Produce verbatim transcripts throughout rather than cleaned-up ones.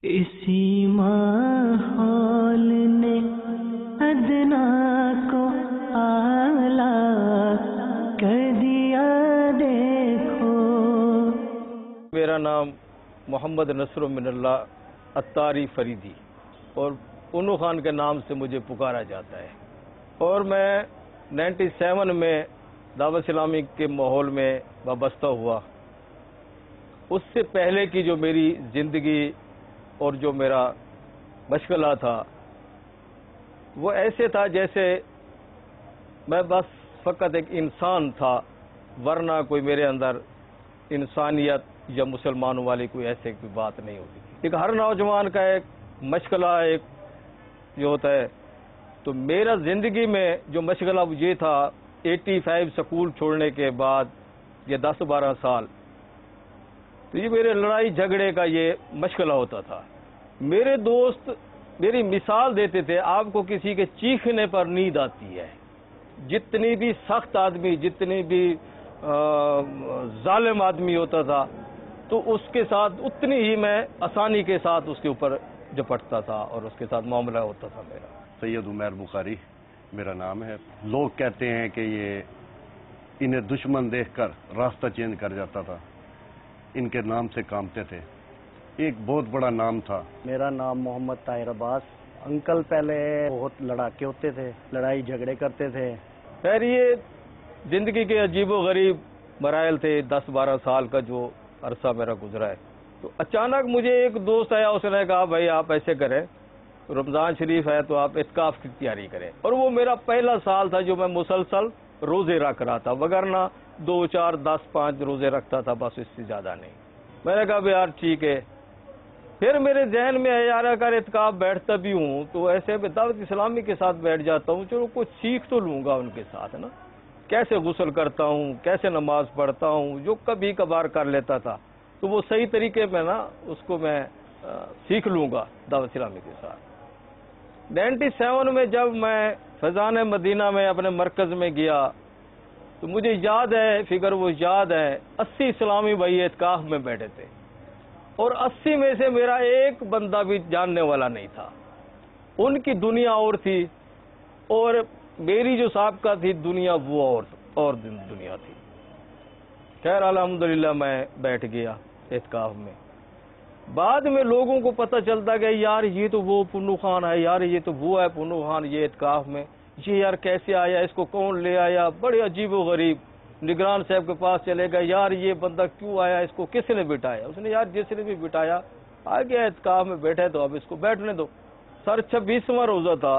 اسی ماحول نے ادنا کو اعلیٰ کر دیا دیکھو۔ میرا نام محمد نصر من اللہ اتاری فریدی اور پونو خان کے نام سے مجھے پکارا جاتا ہے، اور میں نائنٹی سیون میں دعوت اسلامی کے ماحول میں وابستہ ہوا۔ اس سے پہلے کی جو میری زندگی اور جو میرا مشغلہ تھا وہ ایسے تھا جیسے میں بس فقط ایک انسان تھا، ورنہ کوئی میرے اندر انسانیت یا مسلمانوں والی کوئی ایسے کوئی بات نہیں ہوتی۔ ایک ہر نوجوان کا ایک مشغلہ ایک جو ہوتا ہے، تو میرا زندگی میں جو مشغلہ یہ تھا ایٹی فائیو سکول چھوڑنے کے بعد یہ دس بارہ سال، تو یہ میرے لڑائی جھگڑے کا یہ مشغلہ ہوتا تھا۔ میرے دوست میری مثال دیتے تھے، آپ کو کسی کے چیخنے پر نیند آتی ہے، جتنی بھی سخت آدمی، جتنی بھی ظالم آدمی ہوتا تھا تو اس کے ساتھ اتنی ہی میں آسانی کے ساتھ اس کے اوپر جپٹتا تھا اور اس کے ساتھ معاملہ ہوتا تھا میرا۔ سید عمیر بخاری میرا نام ہے۔ لوگ کہتے ہیں کہ یہ انہیں دشمن دیکھ کر راستہ چینج کر جاتا تھا، ان کے نام سے کامتے تھے۔ ایک بہت بڑا نام تھا۔ میرا نام محمد طاہر عباس۔ انکل پہلے بہت لڑاکے ہوتے تھے، لڑائی جھگڑے کرتے تھے۔ خیر یہ زندگی کے عجیب و غریب مراحل تھے، دس بارہ سال کا جو عرصہ میرا گزرا ہے۔ تو اچانک مجھے ایک دوست آیا، اس نے کہا بھائی آپ ایسے کریں، رمضان شریف ہے تو آپ اعتکاف کی تیاری کریں۔ اور وہ میرا پہلا سال تھا جو میں مسلسل روزے رکھ رہا تھا، وگرنہ دو چار دس پانچ روزے رکھتا تھا، بس اس سے زیادہ نہیں۔ میں نے کہا بھائی یار ٹھیک ہے۔ پھر میرے ذہن میں ہے یار اگر اعتکاف بیٹھتا بھی ہوں تو ایسے میں دعوت اسلامی کے ساتھ بیٹھ جاتا ہوں، چلو کچھ سیکھ تو لوں گا ان کے ساتھ نا، کیسے غسل کرتا ہوں، کیسے نماز پڑھتا ہوں، جو کبھی کبھار کر لیتا تھا تو وہ صحیح طریقے میں نا اس کو میں سیکھ لوں گا دعوت اسلامی کے ساتھ۔ نائنٹی سیون میں جب میں فیضان مدینہ میں اپنے مرکز میں گیا تو مجھے یاد ہے، فگر وہ یاد ہے، اسی اسلامی بھائی اعتکاف میں بیٹھے تھے اور اسی میں سے میرا ایک بندہ بھی جاننے والا نہیں تھا۔ ان کی دنیا اور تھی اور میری جو سابقہ تھی دنیا وہ اور اور دنیا تھی۔ خیر الحمدللہ میں بیٹھ گیا اعتکاف میں۔ بعد میں لوگوں کو پتہ چلتا کہ یار یہ تو وہ پونو خان ہے، یار یہ تو وہ ہے پونو خان یہ اعتکاف میں، یہ یار کیسے آیا، اس کو کون لے آیا، بڑے عجیب و غریب۔ نگران صاحب کے پاس چلے گئے، یار یہ بندہ کیوں آیا، اس کو کس نے بٹھایا؟ اس نے یار جس نے بھی بٹھایا آ گیا اعتکاف میں بیٹھے تو اب اس کو بیٹھنے دو۔ سر چھبیسواں روزہ تھا،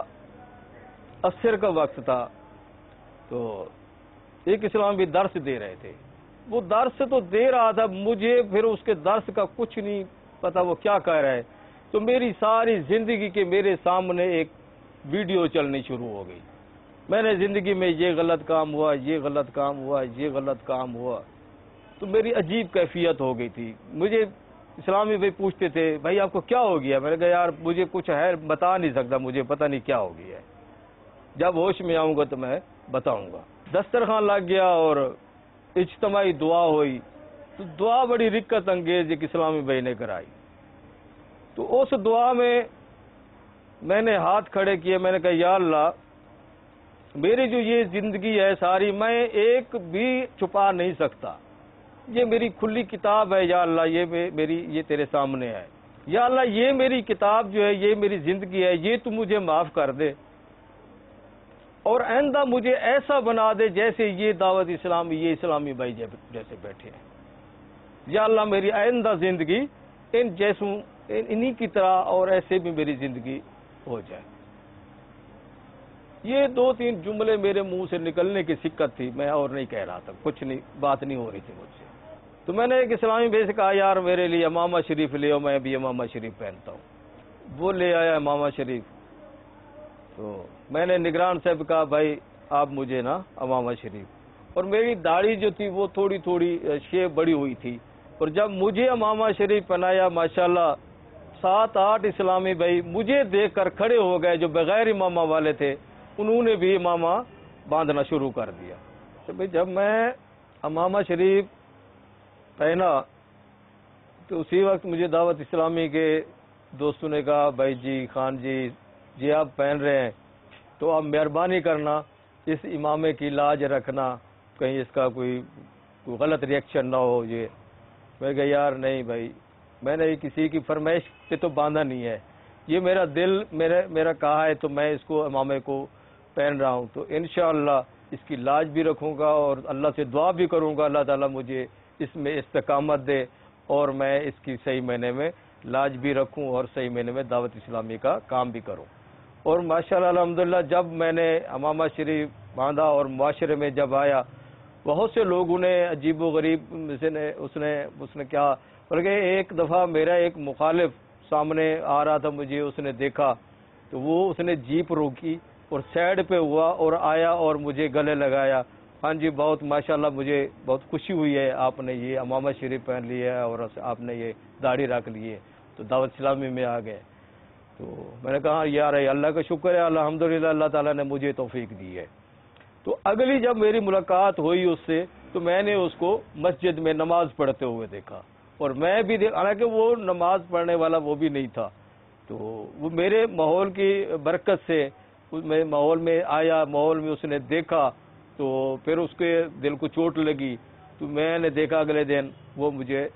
عصر کا وقت تھا، تو ایک اسلام بھی درس دے رہے تھے۔ وہ درس تو دے رہا تھا، مجھے پھر اس کے درس کا کچھ نہیں پتا وہ کیا کہہ رہا ہے، تو میری ساری زندگی کے میرے سامنے ایک ویڈیو چلنی شروع ہو گئی۔ میں نے زندگی میں یہ غلط کام ہوا، یہ غلط کام ہوا، یہ غلط کام ہوا، تو میری عجیب کیفیت ہو گئی تھی۔ مجھے اسلامی بھائی پوچھتے تھے بھائی آپ کو کیا ہو گیا؟ میں نے کہا یار مجھے کچھ ہے بتا نہیں سکتا، مجھے پتہ نہیں کیا ہو گیا ہے، جب ہوش میں آؤں گا تو میں بتاؤں گا۔ دسترخوان لگ گیا اور اجتماعی دعا ہوئی، تو دعا بڑی رکت انگیز ایک اسلامی بھائی نے کرائی۔ تو اس دعا میں میں نے ہاتھ کھڑے کیے، میں نے کہا یا اللہ میری جو یہ زندگی ہے ساری میں ایک بھی چھپا نہیں سکتا، یہ میری کھلی کتاب ہے یا اللہ، یہ میری یہ تیرے سامنے ہے یا اللہ، یہ میری کتاب جو ہے یہ میری زندگی ہے، یہ تو مجھے معاف کر دے اور آئندہ مجھے ایسا بنا دے جیسے یہ دعوت اسلامی یہ اسلامی بھائی جیسے بیٹھے ہیں، یا اللہ میری آئندہ زندگی ان جیسوں انہی کی طرح اور ایسے بھی میری زندگی ہو جائے۔ یہ دو تین جملے میرے منہ سے نکلنے کی سکت تھی، میں اور نہیں کہہ رہا تھا، کچھ نہیں، بات نہیں ہو رہی تھی مجھ سے۔ تو میں نے ایک اسلامی بھائی سے کہا یار میرے لیے امامہ شریف لے آؤ، میں بھی امامہ شریف پہنتا ہوں۔ وہ لے آیا امامہ شریف، تو میں نے نگران صاحب کہا بھائی آپ مجھے نا امامہ شریف، اور میری داڑھی جو تھی وہ تھوڑی تھوڑی شیپ بڑی ہوئی تھی، اور جب مجھے امامہ شریف پہنایا ماشاءاللہ سات آٹھ اسلامی بھائی مجھے دیکھ کر کھڑے ہو گئے، جو بغیر امامہ والے تھے انہوں نے بھی امامہ باندھنا شروع کر دیا۔ تو بھائی جب میں امامہ شریف پہنا تو اسی وقت مجھے دعوت اسلامی کے دوستوں نے کہا بھائی جی خان جی جی آپ پہن رہے ہیں تو آپ مہربانی کرنا اس امامے کی لاج رکھنا، کہیں اس کا کوئی کوئی غلط ریئیکشن نہ ہو۔ یہ میں کہا یار نہیں بھائی، میں نے کسی کی فرمائش پہ تو باندھا نہیں ہے، یہ میرا دل میرا میرا کہا ہے تو میں اس کو امامے کو پہن رہا ہوں، تو انشاءاللہ اس کی لاج بھی رکھوں گا اور اللہ سے دعا بھی کروں گا اللہ تعالیٰ مجھے اس میں استقامت دے اور میں اس کی صحیح معنی میں لاج بھی رکھوں اور صحیح معنی میں دعوت اسلامی کا کام بھی کروں۔ اور ماشاءاللہ الحمدللہ جب میں نے امامہ شریف باندھا اور معاشرے میں جب آیا، بہت سے لوگوں نے عجیب و غریب سے نے اس نے اس نے کیا بلکہ ایک دفعہ میرا ایک مخالف سامنے آ رہا تھا، مجھے اس نے دیکھا تو وہ اس نے جیپ روکی اور سائڈ پہ ہوا اور آیا اور مجھے گلے لگایا، ہاں جی بہت ماشاءاللہ مجھے بہت خوشی ہوئی ہے، آپ نے یہ امامہ شریف پہن لی ہے اور آپ نے یہ داڑھی رکھ لی ہے تو دعوت اسلامی میں آ گئے۔ تو میں نے کہا یار اللہ کا شکر ہے الحمدللہ اللہ تعالیٰ نے مجھے توفیق دی ہے۔ تو اگلی جب میری ملاقات ہوئی اس سے تو میں نے اس کو مسجد میں نماز پڑھتے ہوئے دیکھا اور میں بھی دیکھ حالانکہ وہ نماز پڑھنے والا وہ بھی نہیں تھا، تو وہ میرے ماحول کی برکت سے اس میں ماحول میں آیا، ماحول میں اس نے دیکھا تو پھر اس کے دل کو چوٹ لگی، تو میں نے دیکھا اگلے دن وہ مجھے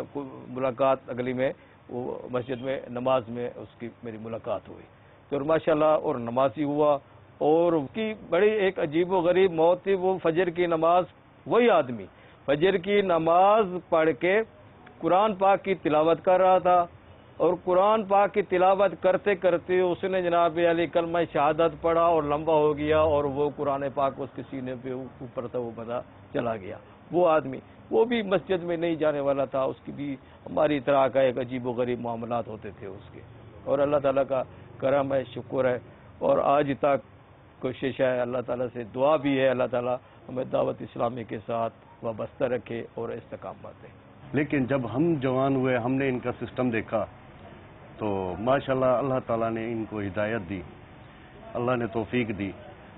ملاقات اگلی میں وہ مسجد میں نماز میں اس کی میری ملاقات ہوئی تو ماشاءاللہ اور نمازی ہوا اور اس کی بڑی ایک عجیب و غریب موت تھی۔ وہ فجر کی نماز وہی آدمی فجر کی نماز پڑھ کے قرآن پاک کی تلاوت کر رہا تھا اور قرآن پاک کی تلاوت کرتے کرتے اس نے جناب علی کلمہ شہادت پڑھا اور لمبا ہو گیا اور وہ قرآن پاک اس کے سینے پہ اوپر تھا وہ بندہ چلا گیا۔ وہ آدمی وہ بھی مسجد میں نہیں جانے والا تھا، اس کی بھی ہماری طرح کا ایک عجیب و غریب معاملات ہوتے تھے اس کے، اور اللہ تعالیٰ کا کرم ہے، شکر ہے، اور آج تک کوشش ہے، اللہ تعالیٰ سے دعا بھی ہے اللہ تعالیٰ ہمیں دعوت اسلامی کے ساتھ وابستہ رکھے اور استقامت دے۔ لیکن جب ہم جوان ہوئے ہم نے ان کا سسٹم دیکھا تو ماشاءاللہ اللہ تعالیٰ نے ان کو ہدایت دی، اللہ نے توفیق دی،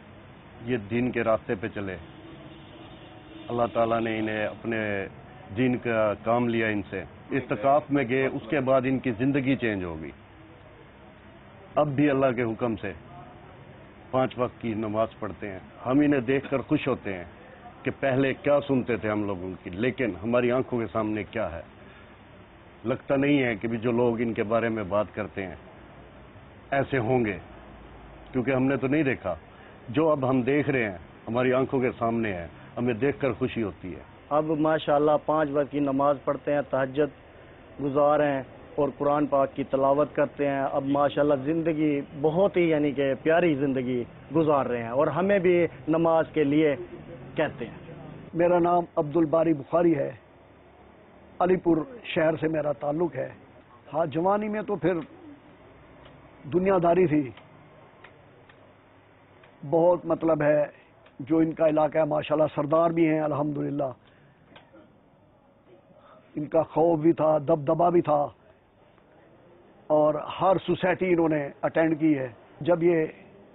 یہ دین کے راستے پہ چلے، اللہ تعالیٰ نے انہیں اپنے دین کا کام لیا، ان سے اعتکاف میں گئے، اس کے بعد ان کی زندگی چینج ہو گئی۔ اب بھی اللہ کے حکم سے پانچ وقت کی نماز پڑھتے ہیں۔ ہم انہیں دیکھ کر خوش ہوتے ہیں کہ پہلے کیا سنتے تھے ہم لوگوں کی، لیکن ہماری آنکھوں کے سامنے کیا ہے۔ لگتا نہیں ہے کہ بھی جو لوگ ان کے بارے میں بات کرتے ہیں ایسے ہوں گے، کیونکہ ہم نے تو نہیں دیکھا۔ جو اب ہم دیکھ رہے ہیں ہماری آنکھوں کے سامنے ہے، ہمیں دیکھ کر خوشی ہوتی ہے۔ اب ماشاءاللہ پانچ وقت کی نماز پڑھتے ہیں، تہجد گزار ہیں اور قرآن پاک کی تلاوت کرتے ہیں۔ اب ماشاءاللہ زندگی بہت ہی یعنی کہ پیاری زندگی گزار رہے ہیں اور ہمیں بھی نماز کے لیے کہتے ہیں۔ میرا نام عبد الباری بخاری ہے، علی پور شہر سے میرا تعلق ہے۔ ہاں جوانی میں تو پھر دنیا داری تھی بہت، مطلب ہے جو ان کا علاقہ ہے ماشاءاللہ سردار بھی ہیں الحمدللہ، ان کا خوف بھی تھا، دبدبا بھی تھا، اور ہر سوسائٹی انہوں نے اٹینڈ کی ہے۔ جب یہ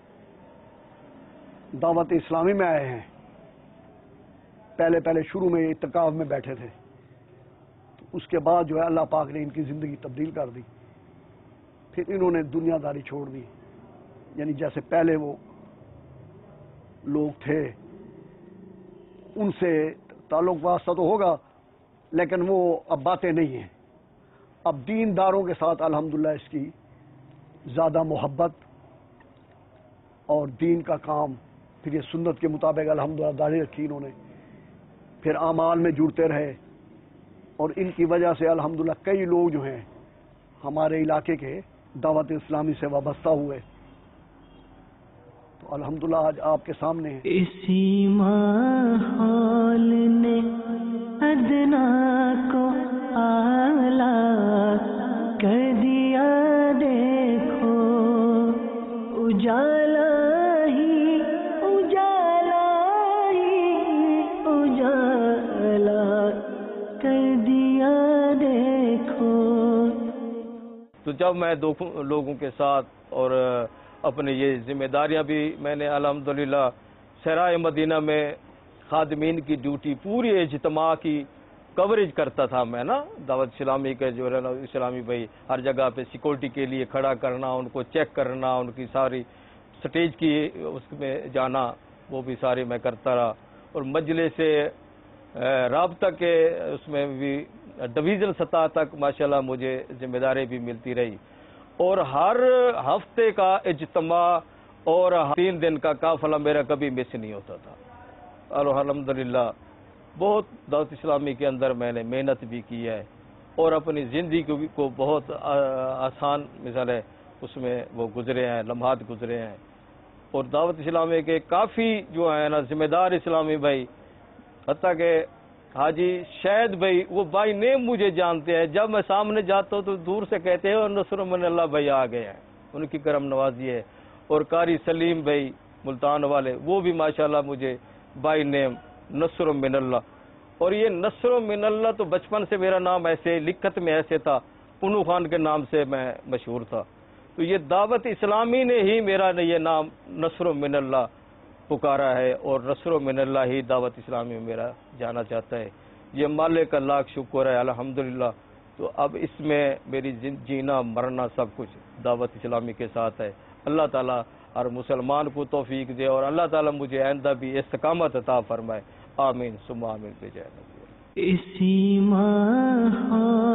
دعوت اسلامی میں آئے ہیں، پہلے پہلے شروع میں اعتکاف میں بیٹھے تھے، تو اس کے بعد جو ہے اللہ پاک نے ان کی زندگی تبدیل کر دی۔ پھر انہوں نے دنیا داری چھوڑ دی، یعنی جیسے پہلے وہ لوگ تھے ان سے تعلق واسطہ تو ہوگا لیکن وہ اب باتیں نہیں ہیں۔ اب دین داروں کے ساتھ الحمدللہ اس کی زیادہ محبت اور دین کا کام، پھر یہ سنت کے مطابق الحمدللہ داڑھی رکھی انہوں نے، پھر اعمال میں جڑتے رہے، اور ان کی وجہ سے الحمدللہ کئی لوگ جو ہیں ہمارے علاقے کے دعوت اسلامی سے وابستہ ہوئے، تو الحمدللہ آج آپ کے سامنے ہیں۔ اسی ماحول نے ادنا کو اعلیٰ کر دیا، دیکھو اجالا ہی اجالا ہی اجالا کر دیا، دیکھو۔ تو جب میں دو لوگوں کے ساتھ اور اپنے یہ ذمہ داریاں بھی میں نے الحمدللہ سرائے مدینہ میں خادمین کی ڈیوٹی پوری اجتماع کی کوریج کرتا تھا میں نا دعوت اسلامی کے جو ہے نا اسلامی بھائی ہر جگہ پہ سیکورٹی کے لیے کھڑا کرنا، ان کو چیک کرنا، ان کی ساری سٹیج کی اس میں جانا، وہ بھی ساری میں کرتا رہا. اور مجلس سے رابطہ کے اس میں بھی ڈویژن سطح تک ماشاءاللہ مجھے ذمہ داری بھی ملتی رہی. اور ہر ہفتے کا اجتماع اور تین دن کا قافلہ میرا کبھی مس نہیں ہوتا تھا. الحمدللہ بہت دعوت اسلامی کے اندر میں نے محنت بھی کی ہے اور اپنی زندگی کو بہت آسان مثال ہے اس میں وہ گزرے ہیں، لمحات گزرے ہیں. اور دعوت اسلامی کے کافی جو ہے نا ذمہ دار اسلامی بھائی، حتیٰ کہ حاجی شاید بھائی وہ بائی نیم مجھے جانتے ہیں، جب میں سامنے جاتا ہوں تو دور سے کہتے ہیں اور نصر من اللہ بھائی آ گئے ہیں، ان کی کرم نوازی ہے. اور قاری سلیم بھائی ملتان والے وہ بھی ماشاءاللہ مجھے بائی نیم نصر من اللہ. اور یہ نصر من اللہ تو بچپن سے میرا نام ایسے لکھت میں ایسے تھا، انو خان کے نام سے میں مشہور تھا. تو یہ دعوت اسلامی نے ہی میرا یہ نام نصر من اللہ پکارا ہے اور نصر من اللہ ہی دعوت اسلامی میں میرا جانا چاہتا ہے. یہ مالک کا لاکھ شکر ہے الحمدللہ. تو اب اس میں میری جینا مرنا سب کچھ دعوت اسلامی کے ساتھ ہے. اللہ تعالیٰ ہر مسلمان کو توفیق دے اور اللہ تعالیٰ مجھے آئندہ بھی استقامت عطا فرمائے. آمین ثم آمین. بجائے اسی ماہ